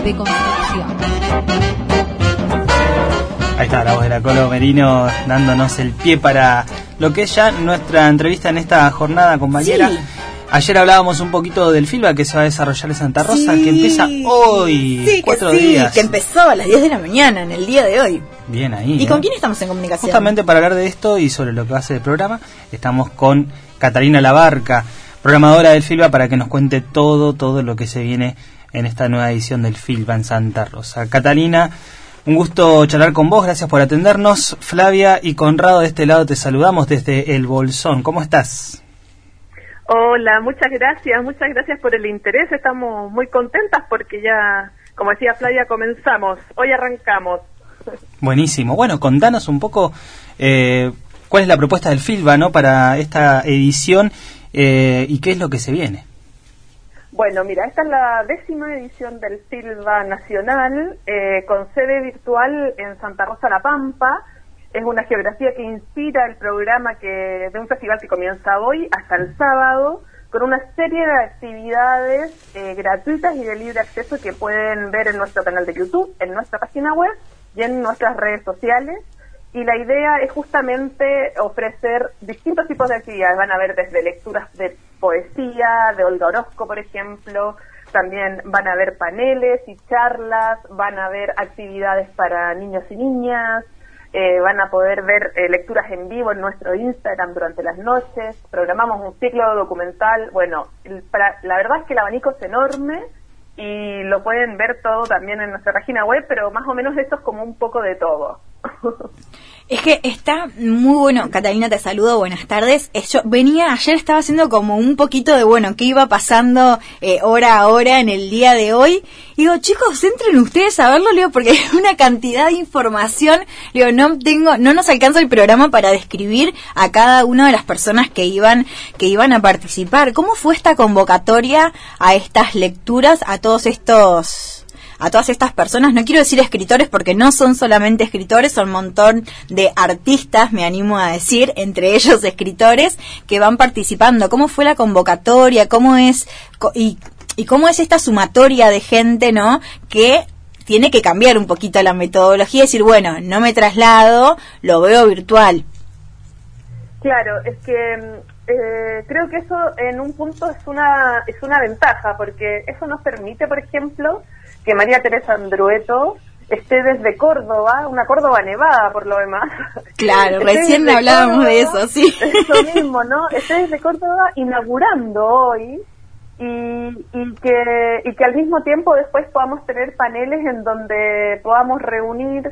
de construcción. Ahí está la voz de la Colo Merino dándonos el pie para lo que es ya nuestra entrevista en esta jornada, compañera. Sí. Ayer hablábamos un poquito del FILBA que se va a desarrollar en Santa Rosa, que empieza hoy, 4 días. Que empezó a las 10 de la mañana, en el día de hoy. Bien ahí. ¿Y con quién estamos en comunicación? Justamente para hablar de esto y sobre lo que va a ser el programa, estamos con Catalina Labarca, programadora del FILBA, para que nos cuente todo lo que se viene en esta nueva edición del FILBA en Santa Rosa. Catalina, un gusto charlar con vos, gracias por atendernos. Flavia y Conrado de este lado te saludamos desde El Bolsón. ¿Cómo estás? Hola, muchas gracias por el interés. Estamos muy contentas porque ya, como decía Flavia, comenzamos. Hoy arrancamos. Buenísimo. Bueno, contanos un poco cuál es la propuesta del FILBA, ¿no?, para esta edición y qué es lo que se viene. Bueno, mira, esta es la 10ª edición del FILBA Nacional, con sede virtual en Santa Rosa La Pampa. Es una geografía que inspira el programa de un festival que comienza hoy hasta el sábado, con una serie de actividades gratuitas y de libre acceso que pueden ver en nuestro canal de YouTube, en nuestra página web y en nuestras redes sociales. Y la idea es justamente ofrecer distintos tipos de actividades. Van a haber desde lecturas de poesía, de Olga Orozco, por ejemplo. También van a haber paneles y charlas, van a haber actividades para niños y niñas. Van a poder ver lecturas en vivo en nuestro Instagram durante las noches. Programamos un ciclo documental. Bueno, la verdad es que el abanico es enorme y lo pueden ver todo también en nuestra página web, pero más o menos esto es como un poco de todo. Es que está muy bueno. Catalina, te saludo, buenas tardes. Yo ayer estaba haciendo como un poquito de, qué iba pasando hora a hora en el día de hoy. Y digo, chicos, entren ustedes a verlo, porque hay una cantidad de información. No nos alcanza el programa para describir a cada una de las personas que iban a participar. ¿Cómo fue esta convocatoria a estas lecturas, a todas estas personas? No quiero decir escritores porque no son solamente escritores, son un montón de artistas, me animo a decir, entre ellos escritores, que van participando. ¿Cómo fue la convocatoria? ¿Cómo es y cómo es esta sumatoria de gente, ¿no?, que tiene que cambiar un poquito la metodología y decir, no me traslado, lo veo virtual? Claro, es que creo que eso en un punto es una ventaja, porque eso nos permite, por ejemplo, que María Teresa Andrueto esté desde Córdoba, una Córdoba nevada por lo demás. Claro, recién hablábamos Córdoba, de eso, sí. Eso mismo, ¿no? Esté desde Córdoba inaugurando hoy y que al mismo tiempo después podamos tener paneles en donde podamos reunir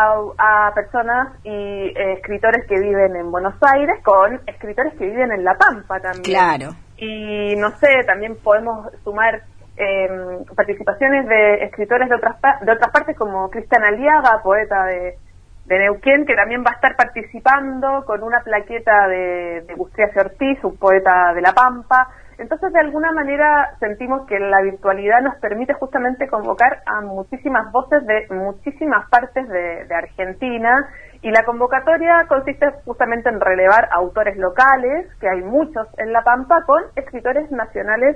a personas y escritores que viven en Buenos Aires con escritores que viven en La Pampa también. Claro. Y no sé, también podemos sumar participaciones de escritores de otras partes, como Cristian Aliaga, poeta de Neuquén, que también va a estar participando con una plaqueta de Bustriace Ortiz, un poeta de La Pampa. Entonces, de alguna manera, sentimos que la virtualidad nos permite justamente convocar a muchísimas voces de muchísimas partes de Argentina, y la convocatoria consiste justamente en relevar autores locales, que hay muchos en La Pampa, con escritores nacionales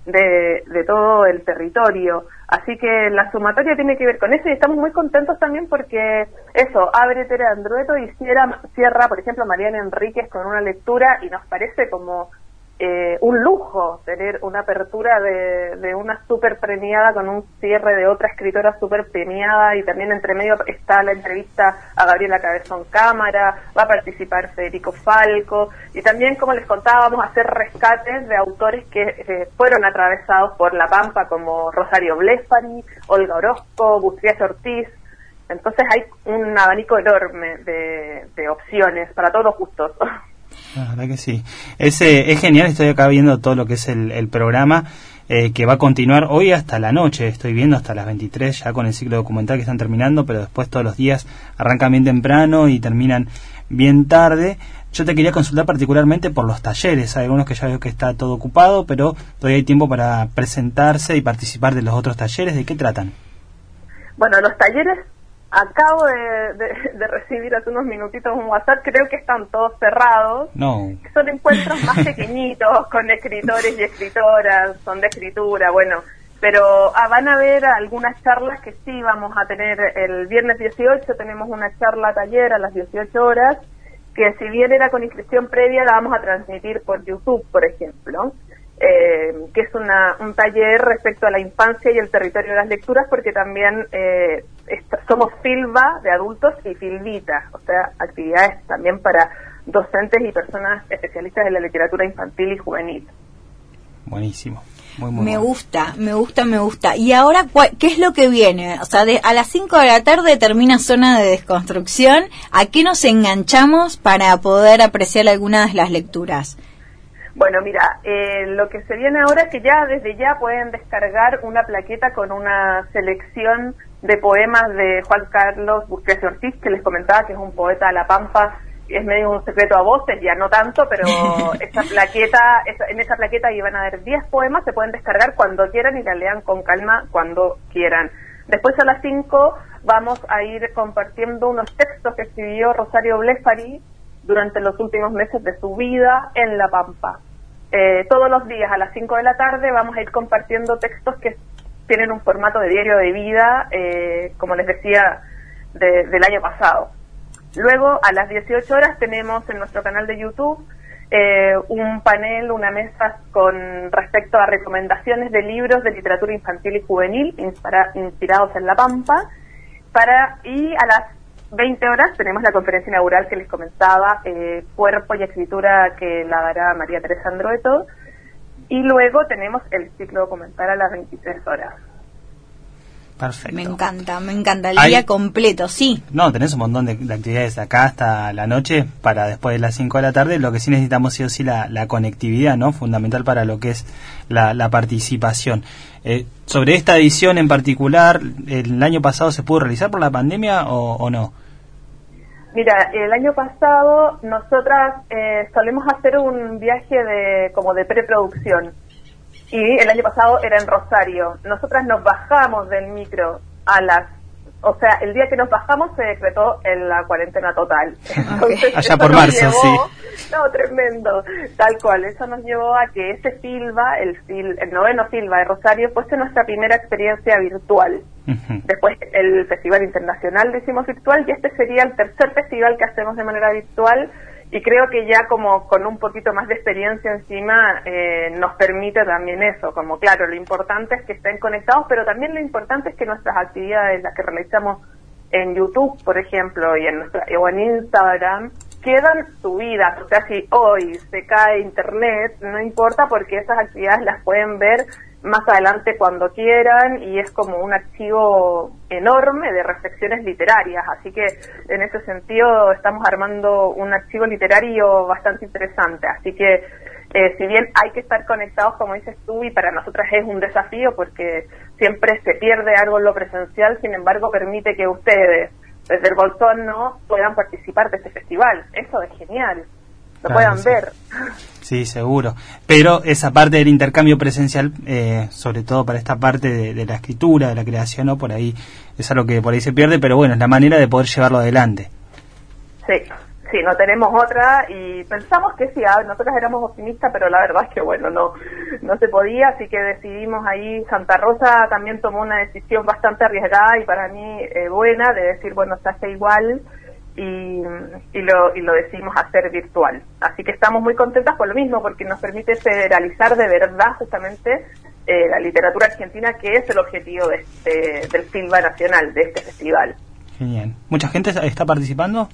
de todo el territorio. Así que la sumatoria tiene que ver con eso, y estamos muy contentos también porque eso, abre Tere Andrueto y cierra, por ejemplo, Mariana Enríquez con una lectura, y nos parece como un lujo tener una apertura de una súper premiada con un cierre de otra escritora súper premiada, y también entre medio está la entrevista a Gabriela Cabezón Cámara, va a participar Federico Falco, y también, como les contaba, vamos a hacer rescates de autores que fueron atravesados por La Pampa, como Rosario Blefari, Olga Orozco, Bustriace Ortiz. Entonces hay un abanico enorme de opciones para todos los gustos. La verdad que sí. Es genial, estoy acá viendo todo lo que es el programa, que va a continuar hoy hasta la noche, estoy viendo hasta las 23 ya con el ciclo documental que están terminando, pero después todos los días arrancan bien temprano y terminan bien tarde. Yo te quería consultar particularmente por los talleres. Hay algunos que ya veo que está todo ocupado, pero todavía hay tiempo para presentarse y participar de los otros talleres. ¿De qué tratan? Bueno, los talleres, acabo de recibir hace unos minutitos un WhatsApp, creo que están todos cerrados. No. Son encuentros más pequeñitos con escritores y escritoras, son de escritura. Bueno, Pero van a haber algunas charlas que sí vamos a tener. El viernes 18 tenemos una charla taller a las 18 horas, que si bien era con inscripción previa, la vamos a transmitir por YouTube, por ejemplo, que es un taller respecto a la infancia y el territorio de las lecturas, porque también somos Filba de adultos y Filvita, o sea, actividades también para docentes y personas especialistas en la literatura infantil y juvenil. Buenísimo. Muy Me gusta. Y ahora, ¿qué es lo que viene? O sea, a las 5 de la tarde termina Zona de Desconstrucción. ¿A qué nos enganchamos para poder apreciar algunas de las lecturas? Bueno, mira, lo que se viene ahora es que desde ya pueden descargar una plaqueta con una selección de poemas de Juan Carlos Busquets Ortiz, que les comentaba que es un poeta de La Pampa. Es medio un secreto a voces, ya no tanto, pero en esa plaqueta iban a haber 10 poemas, se pueden descargar cuando quieran y la lean con calma cuando quieran. Después a las 5 vamos a ir compartiendo unos textos que escribió Rosario Blefari durante los últimos meses de su vida en La Pampa. Todos los días a las 5 de la tarde vamos a ir compartiendo textos que tienen un formato de diario de vida, como les decía, del año pasado. Luego, a las 18 horas, tenemos en nuestro canal de YouTube un panel, una mesa con respecto a recomendaciones de libros de literatura infantil y juvenil inspirados en La Pampa. Y a las 20 horas tenemos la conferencia inaugural que les comentaba, Cuerpo y Escritura, que la dará María Teresa Andrueto. Y luego tenemos el ciclo documental a las 23 horas. Perfecto. Me encanta, el día completo, sí. No, tenés un montón de actividades acá hasta la noche, para después de las 5 de la tarde. Lo que sí necesitamos sí o sí la conectividad, ¿no? Fundamental para lo que es la participación. Sobre esta edición en particular, ¿el año pasado se pudo realizar por la pandemia o no? Mira, el año pasado nosotras solemos hacer un viaje como de preproducción. Y el año pasado era en Rosario. Nosotras nos bajamos del micro el día que nos bajamos se decretó en la cuarentena total. Entonces, allá por marzo, sí. No, tremendo, tal cual. Eso nos llevó a que ese Filba, el 9º Filba de Rosario, fuese nuestra primera experiencia virtual. Uh-huh. Después el Festival Internacional lo hicimos virtual y este sería el tercer festival que hacemos de manera virtual. Y creo que ya como con un poquito más de experiencia encima nos permite también eso, como claro, lo importante es que estén conectados, pero también lo importante es que nuestras actividades, las que realizamos en YouTube, por ejemplo, o en Instagram, quedan subidas. O sea, si hoy se cae internet, no importa porque esas actividades las pueden ver más adelante cuando quieran y es como un archivo enorme de reflexiones literarias, así que en ese sentido estamos armando un archivo literario bastante interesante, así que si bien hay que estar conectados como dices tú y para nosotras es un desafío porque siempre se pierde algo en lo presencial, sin embargo permite que ustedes desde el Bolsón puedan participar de este festival, eso es genial. Lo puedan ver. Sí, seguro. Pero esa parte del intercambio presencial, sobre todo para esta parte de la escritura, de la creación, ¿no? Por ahí es algo que por ahí se pierde, pero bueno, es la manera de poder llevarlo adelante. Sí, no tenemos otra y pensamos que sí, nosotros éramos optimistas, pero la verdad es que bueno, no se podía, así que decidimos ahí, Santa Rosa también tomó una decisión bastante arriesgada y para mí buena, de decir, bueno, se hace igual, y lo decidimos hacer virtual. Así que estamos muy contentas por lo mismo, porque nos permite federalizar de verdad justamente la literatura argentina, que es el objetivo del Filba Nacional, de este festival. Genial. ¿Mucha gente está participando?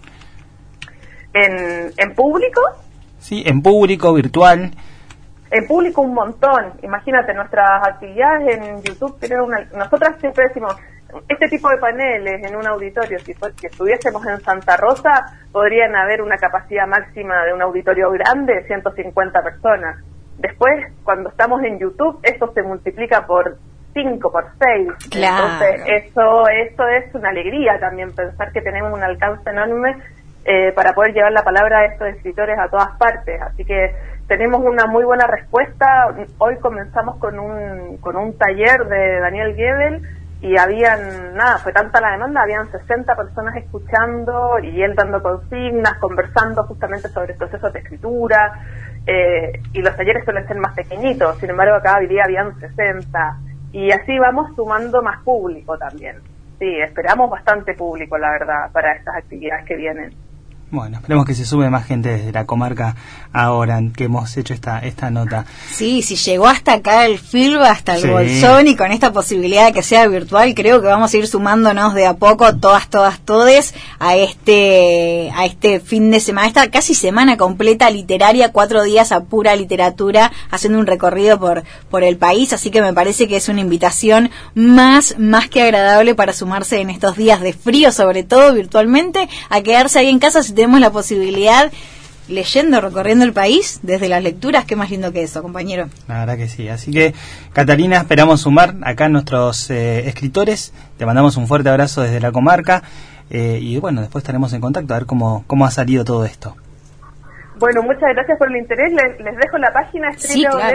¿En público? Sí, en público, virtual. En público un montón. Imagínate, nuestras actividades en YouTube tienen nosotras siempre decimos, este tipo de paneles en un auditorio, si estuviésemos en Santa Rosa, podrían haber una capacidad máxima de un auditorio grande de 150 personas. Después, cuando estamos en YouTube, eso se multiplica por 5, por 6. Claro. Entonces, eso es una alegría también, pensar que tenemos un alcance enorme para poder llevar la palabra de estos escritores a todas partes. Así que tenemos una muy buena respuesta. Hoy comenzamos con un taller de Daniel Gebel, y fue tanta la demanda, habían 60 personas escuchando y él dando consignas, conversando justamente sobre procesos de escritura, y los talleres suelen ser más pequeñitos, sin embargo acá hoy día habían 60, y así vamos sumando más público también. Sí, esperamos bastante público, la verdad, para estas actividades que vienen. Bueno, esperemos que se sube más gente desde la comarca ahora que hemos hecho esta nota. Sí, si llegó hasta acá el FILBA, hasta el Bolsón, y con esta posibilidad de que sea virtual, creo que vamos a ir sumándonos de a poco, todes, a este fin de semana, esta casi semana completa literaria, 4 días a pura literatura, haciendo un recorrido por el país, así que me parece que es una invitación más que agradable para sumarse en estos días de frío, sobre todo virtualmente, a quedarse ahí en casa si tenemos la posibilidad, leyendo, recorriendo el país desde las lecturas. Qué más lindo que eso, compañero. La verdad que sí. Así que, Catalina, esperamos sumar acá nuestros escritores. Te mandamos un fuerte abrazo desde la comarca y bueno, después estaremos en contacto a ver cómo ha salido todo esto. Bueno, muchas gracias por el interés. Les dejo la página, es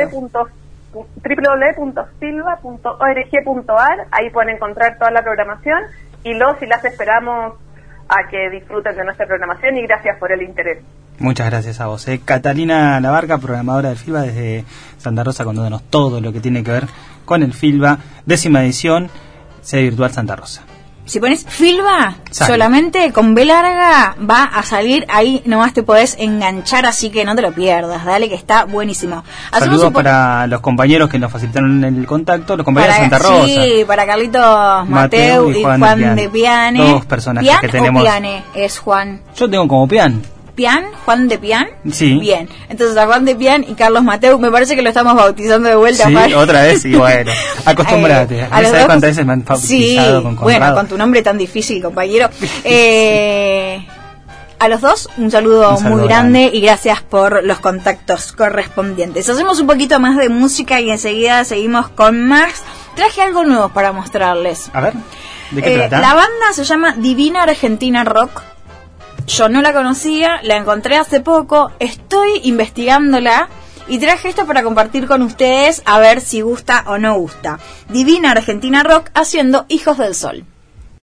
www.silva.org.ar. Ahí pueden encontrar toda la programación y los y las esperamos a que disfruten de nuestra programación, y gracias por el interés. Muchas gracias a vos. Catalina Labarca, programadora del FILBA desde Santa Rosa, contándonos todo lo que tiene que ver con el FILBA, 10ª edición, sede virtual Santa Rosa. Si pones FILBA, solamente con B larga va a salir, ahí nomás te podés enganchar, así que no te lo pierdas, dale, que está buenísimo. Saludos para los compañeros que nos facilitaron el contacto, los compañeros de Santa Rosa. Sí, para Carlitos Mateu y Juan de Piane. Dos personajes que tenemos. ¿Pian o Piane es Juan? Yo tengo como Pian. ¿Pian? ¿Juan de Pian? Sí. Bien, entonces a Juan de Pian y Carlos Mateu, me parece que lo estamos bautizando de vuelta. Sí, otra vez, y bueno, acostúmbrate. A ¿Sabes cuántas veces me han bautizado con Conrado? Bueno, con tu nombre tan difícil, compañero. A los dos, un saludo muy grande y gracias por los contactos correspondientes. Hacemos un poquito más de música y enseguida seguimos con más. Traje algo nuevo para mostrarles. A ver, ¿de qué trata? La banda se llama Divina Argentina Rock. Yo no la conocía, la encontré hace poco, estoy investigándola y traje esto para compartir con ustedes a ver si gusta o no gusta. Divina Argentina Rock haciendo Hijos del Sol.